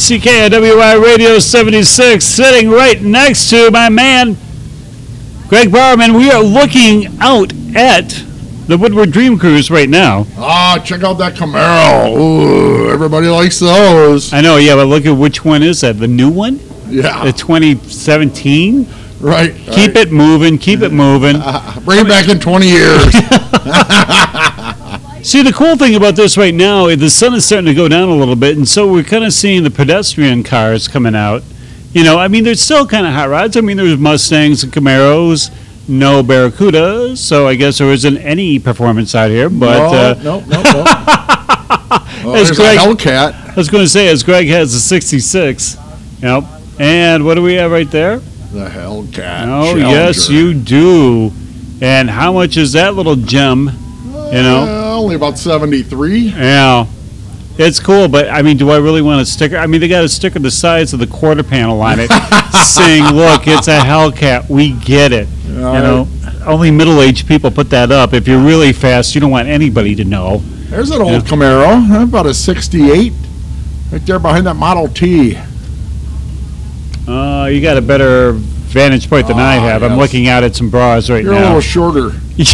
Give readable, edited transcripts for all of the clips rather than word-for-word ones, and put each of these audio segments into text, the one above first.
WCKWI Radio 76, sitting right next to my man, Greg Barman. We are looking out at the Woodward Dream Cruise right now. Check out that Camaro. Ooh, everybody likes those. I know, yeah, but look at which one is that? The new one? Yeah. The 2017? Right. Keep it moving, keep it moving. Bring it back in 20 years. See, the cool thing about this right now is the sun is starting to go down a little bit, and so we're kind of seeing the pedestrian cars coming out. You know, I mean, there's still kind of hot rods. I mean, there's Mustangs and Camaros, no Barracudas, so I guess there isn't any performance out here. But no. As Greg, a Hellcat. I was going to say, as Greg has a 66, and what do we have right there? The Hellcat. Oh, Challenger. yes, you do. And how much is that little gem? Only about 73. Yeah. It's cool, but, I mean, do I really want a sticker? I mean, they got a sticker the size of the quarter panel on it saying, look, it's a Hellcat. We get it. Only middle-aged people put that up. If you're really fast, you don't want anybody to know. There's an old Camaro, about a 68, right there behind that Model T. You got a better vantage point than I have. Yes. I'm looking out at some bras right now. You're a little shorter.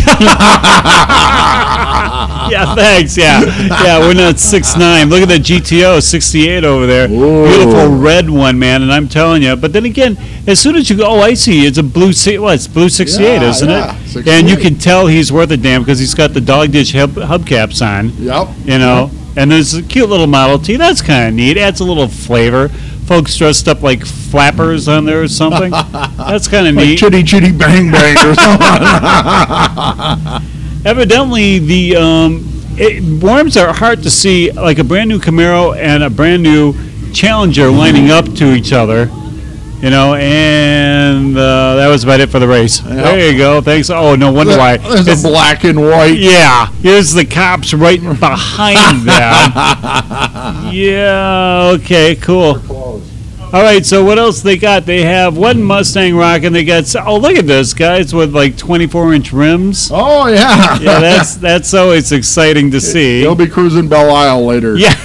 Yeah, thanks. Yeah, we're not 6'9". Look at that GTO 68 over there. Whoa. Beautiful red one, man. And I'm telling you. But then again, as soon as you go, I see. It's a blue. It's blue 68, isn't it? 68. And you can tell he's worth a damn because he's got the dog dish hubcaps on. Yep. And there's a cute little Model T. That's kind of neat. Adds a little flavor. Folks dressed up like flappers on there or something. That's kind of neat. Chitty Chitty Bang Bang or something. Evidently, it warms our heart to see like a brand new Camaro and a brand new Challenger lining up to each other. And that was about it for the race. Yep. There you go. Thanks. Oh, no wonder why. It's black and white. Yeah. Here's the cops right behind them. Yeah. Okay, cool. All right, so what else they got? They have one Mustang Rock, and they got, look at this, guys, with like 24-inch rims. Oh, yeah. Yeah, that's always exciting to see. He'll be cruising Belle Isle later. Yeah.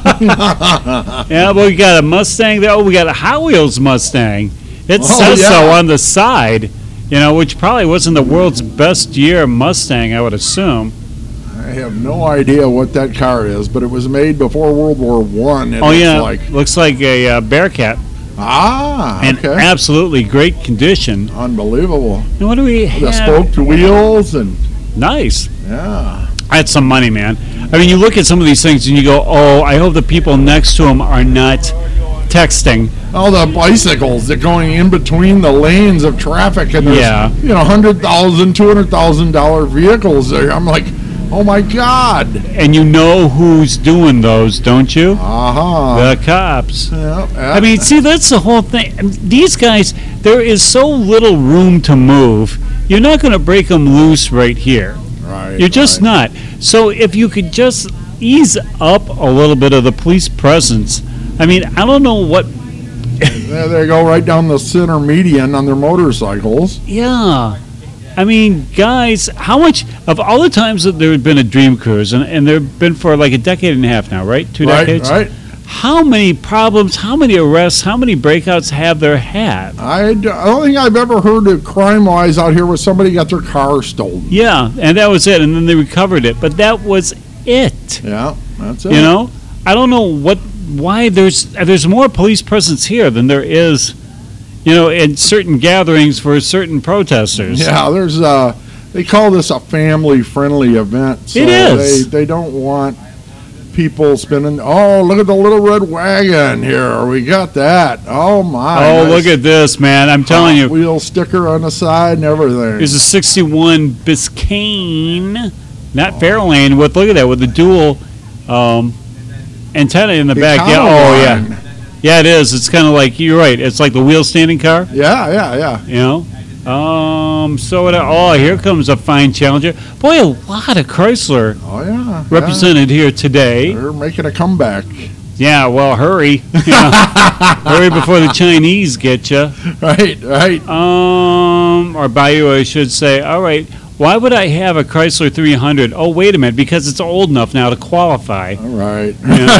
Yeah, but we got a Mustang there. Oh, we got a Hot Wheels Mustang. It says so on the side, which probably wasn't the world's best year Mustang, I would assume. I have no idea what that car is, but it was made before World War I. Looks like a Bearcat. Okay. And absolutely great condition. Unbelievable. And what do we have? The spoked wheels and nice. Yeah. That's some money, man. I mean, you look at some of these things and you go, "Oh, I hope the people next to them are not texting." Oh, the bicycles that going in between the lanes of traffic, and there's $100,000, $200,000 vehicles there. I'm like, oh my God! And you know who's doing those, don't you? Uh-huh. The cops. Yep. I mean, see, that's the whole thing. These guys, there is so little room to move. You're not going to break them loose right here. Right. You're just not. So if you could just ease up a little bit of the police presence. I mean, I don't know what. There they go, right down the center median on their motorcycles. Yeah. I mean, guys, how much of all the times that there had been a Dream Cruise, and there have been for like a decade and a half now, right? 2 decades? Right. How many problems, how many arrests, how many breakouts have there had? I don't think I've ever heard of crime-wise out here where somebody got their car stolen. Yeah, and that was it, and then they recovered it. But that was it. Yeah, that's it. I don't know why there's more police presence here than there is in certain gatherings for certain protesters. Yeah, there's they call this a family-friendly event. So it is. They don't want people spinning. Oh, look at the little red wagon here. We got that. Oh my. Oh, nice. Look at this, man. I'm telling you. Wheel sticker on the side and everything. There's a 61 Biscayne, not Fairlane, with look at that with the dual antenna in the back. Yeah. Oh yeah. Yeah, it is. It's kind of like, you're right. It's like the wheel standing car. Yeah. So here comes a fine Challenger. Boy, a lot of Chrysler. Oh yeah. Represented here today. They're making a comeback. Yeah, well, hurry. Hurry before the Chinese get you. Right. Or buy you, I should say. All right. Why would I have a Chrysler 300? Oh, wait a minute, because it's old enough now to qualify. All right.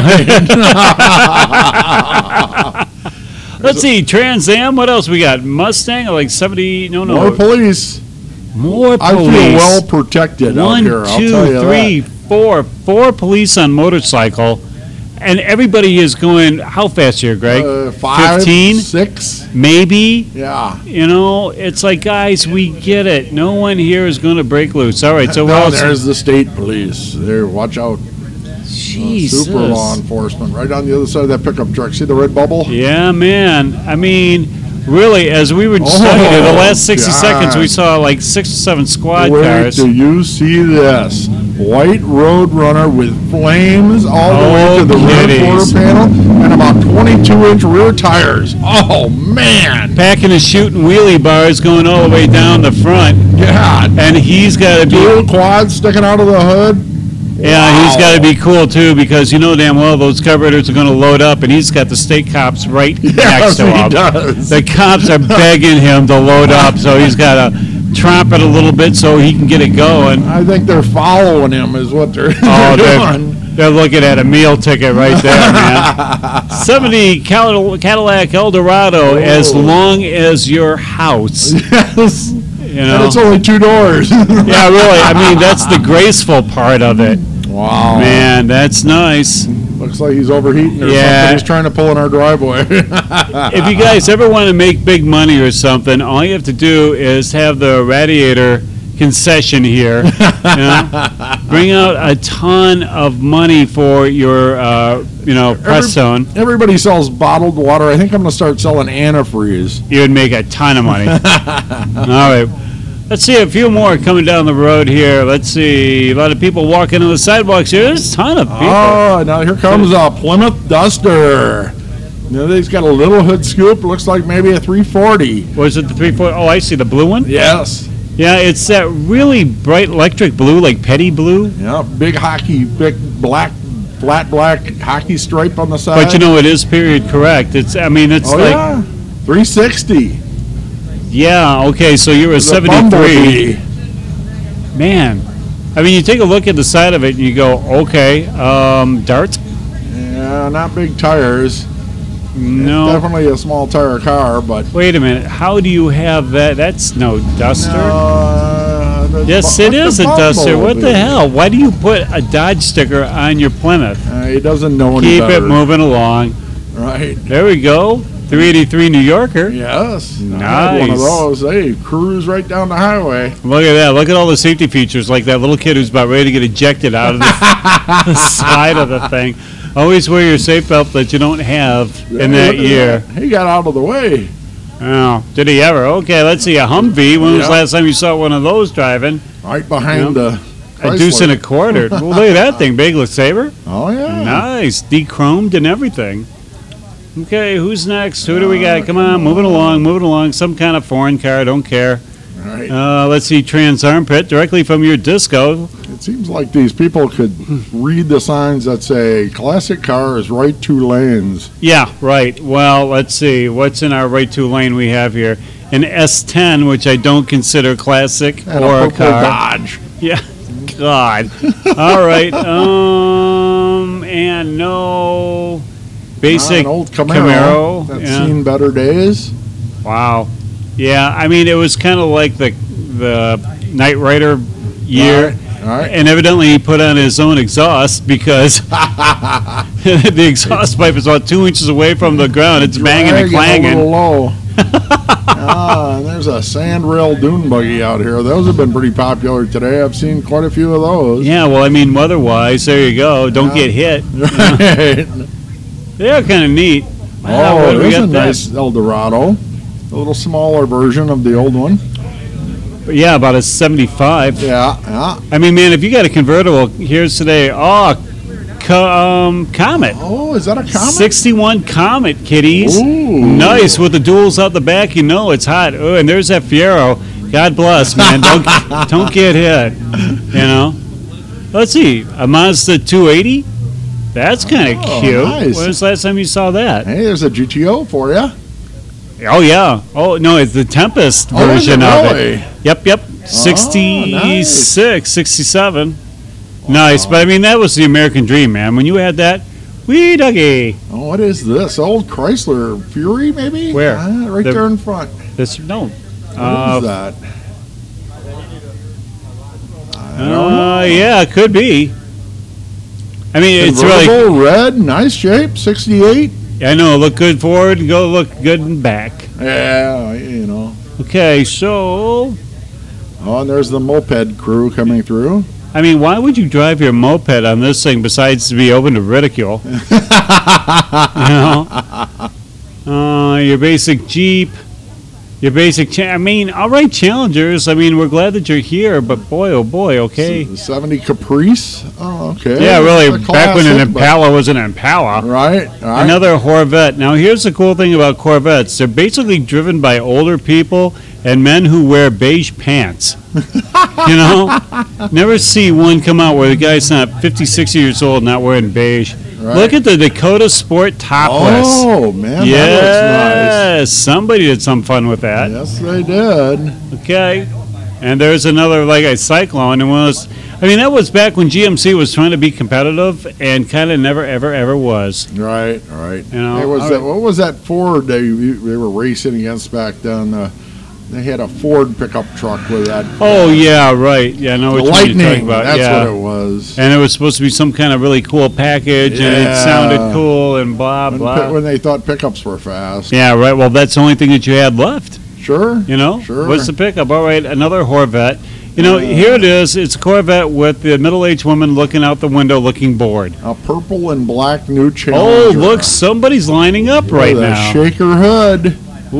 Let's see, Trans Am. What else we got? Mustang, like 70. No. More police. More police. I feel well protected out One, here. I'll two, tell you three, that. four police on motorcycle, and everybody is going. How fast here, Greg? 5, 15, 6. maybe. Yeah. You know, it's like, guys, we get it. No one here is going to break loose. All right, so what No, else? there's the state police. There, watch out. Jesus. Super law enforcement right on the other side of that pickup truck. See the red bubble? Yeah, man. I mean, really, as we were studying it, the last 60 seconds, we saw like 6 or 7 squad Wait cars. till you see this. White Road Runner with flames all the way to the rear quarter panel and about 22-inch rear tires. Oh, man. Packing and shooting wheelie bars going all the way down the front. Yeah. And he's got to be... Dual quads sticking out of the hood. Yeah, Wow. he's got to be cool, too, because you know damn well those carburetors are going to load up, and he's got the state cops right next Yes, to he him. does. The cops are begging him to load up, so he's got to tromp it a little bit so he can get it going. I think they're following him is what they're, Oh, they're doing. they're looking at a meal ticket right there, man. 70 Cadillac Eldorado, as long as your house. Yes. You know? And it's only 2 doors. Yeah, really. I mean, that's the graceful part of it. Wow. Man, that's nice. Looks like he's overheating or Yeah. something. He's trying to pull in our driveway. If you guys ever want to make big money or something, all you have to do is have the radiator concession here. You know? Bring out a ton of money for your, Prestone. Everybody sells bottled water. I think I'm going to start selling antifreeze. You would make a ton of money. All right. Let's see a few more coming down the road here. Let's see. A lot of people walking on the sidewalks here. There's a ton of people. Oh, now here comes a Plymouth Duster. You know, he's got a little hood scoop. Looks like maybe a 340. Was it the 340? Oh, I see the blue one. Yes. Yeah, it's that really bright electric blue, like petty blue. Yeah, big black, flat black hockey stripe on the side. But you know, it is period correct. It's like, yeah. 360. Yeah, okay, so you're a The 73. Bumblebee. Man, I mean, you take a look at the side of it and you go, okay, darts? Yeah, not big tires. No. Definitely a small tire car, but... Wait a minute, how do you have that? That's no Duster. Yes, it it is a Duster. What the hell? Why do you put a Dodge sticker on your Plymouth? He doesn't know any Keep better. it moving along. Right. There we go. 383 New Yorker. Yes. Nice. I had one of those. Hey, cruise right down the highway. Look at that. Look at all the safety features, like that little kid who's about ready to get ejected out of the side of the thing. Always wear your seatbelt that you don't have in that year. He got out of the way. Oh, did he ever? Okay, let's see. A Humvee. When was the last time you saw one of those driving? Right behind the A deuce and a quarter. Well, look at that thing. Big saber. Oh, yeah. Nice. De-chromed and everything. Okay, who's next? Who do we got? Come on, moving along. Some kind of foreign car, don't care. All right. Let's see, Trans Armpit, directly from your disco. It seems like these people could read the signs that say, classic car is right 2 lanes. Yeah, right. Well, let's see. What's in our right 2 lane we have here? An S10, which I don't consider classic And or a a purple car. Dodge. Yeah, God. All right. And no basic An old Camaro. That's yeah. seen better days. Wow. Yeah, I mean, it was kind of like the Knight Rider year. All right. And evidently he put on his own exhaust because the exhaust pipe is about 2 inches away from the ground. It's banging and Dragging a little clanging. low. And there's a sandrail dune buggy out here. Those have been pretty popular today. I've seen quite a few of those. Yeah, well, I mean, weather-wise, there you go. Don't get hit. Right. They are kind of neat. Oh, we there's got a that. nice Eldorado. A little smaller version of the old one. But yeah, about a 75. Yeah. I mean, man, if you got a convertible, here's today. Oh, Comet. Oh, is that a Comet? 61 Comet, kiddies. Ooh. Nice, with the duals out the back, you know it's hot. Oh, and there's that Fiero. God bless, man. Don't get hit, you know. Let's see, a Mazda 280. That's kind of Oh, cute. nice. When was the last time you saw that? Hey, there's a GTO for you. Oh, yeah. Oh, no, it's the Tempest Oh, is it version of really? it. Yep. 66, 67. Nice, but I mean, that was the American dream, man. When you had that, wee doggy. Oh, what is this? Old Chrysler Fury, maybe? Where? Right there in front. This, no. What is that? I don't know. Yeah, it could be. I mean, it's really. Convertible, red, nice shape, 68. I know, look good forward and go look good in back. Yeah, you know. Okay, so. Oh, and there's the moped crew coming through. I mean, why would you drive your moped on this thing besides to be open to ridicule? You know? Your basic Jeep. Your basic, I mean, all right, Challengers. I mean, we're glad that you're here, but boy, oh boy, okay. 70 Caprice. Oh, okay. Yeah, really. It's a Back when an classic, Impala was an Impala. Right. Another Corvette. Now, here's the cool thing about Corvettes. They're basically driven by older people and men who wear beige pants. You know? Never see one come out where the guy's not 50, 60 years old not wearing beige. Right. Look at the Dakota Sport topless. Oh, man, yes, that looks somebody did some fun with that. nice. Yes, they did. Okay. And there's another, like a Cyclone. And I mean, that was back when GMC was trying to be competitive and kind of never, ever, ever was. Right. You know, What was that Ford they were racing against back then? They had a Ford pickup truck with that. Oh, yeah, right. Yeah, I know what you're talking Lightning, about. that's yeah. what it was. And it was supposed to be some kind of really cool package, and it Yeah. sounded cool and blah, blah. When they thought pickups were fast. Yeah, right. Well, that's the only thing that you had left, Sure. you know? Sure. What's the pickup? All right, another Corvette. You know, here it is. It's a Corvette with the middle-aged woman looking out the window looking bored. A purple and black new Oh, Challenger. look, somebody's lining up right With a now. shaker hood.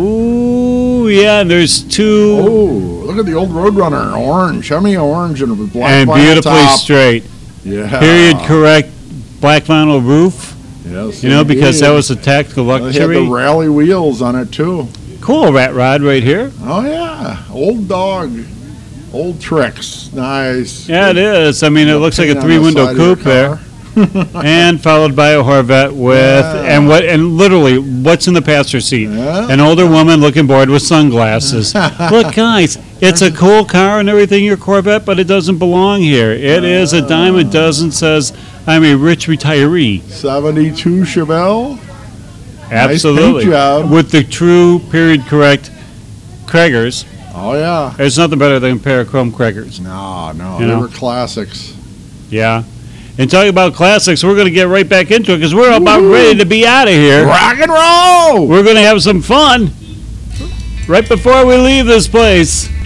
Ooh, yeah, and there's two. Oh, look at the old Roadrunner, orange, Hemi orange, and with black And vinyl beautifully top. straight. Yeah. Period correct black vinyl roof. Yes, You know, because that indeed. was a tactical They had luxury. the rally wheels on it too. Cool rat rod right here. Oh yeah, old dog, old tricks, nice. Yeah, it is. I mean, it looks like a Paint on the three-window side of your coupe there. car. And followed by a Corvette with Yeah. and literally what's in the passenger seat? Yeah. An older woman looking bored with sunglasses. Look, guys, it's a cool car and everything, your Corvette, but it doesn't belong here. It is a dime a dozen. Says I'm a rich retiree. 72 Chevelle. Absolutely, paint job. with the true period correct Craigers. Oh yeah. There's nothing better than a pair of chrome Craigers. No, You they know? were classics. Yeah. And talking about classics, we're going to get right back into it because we're about ready to be out of here. Rock and roll. We're going to have some fun right before we leave this place.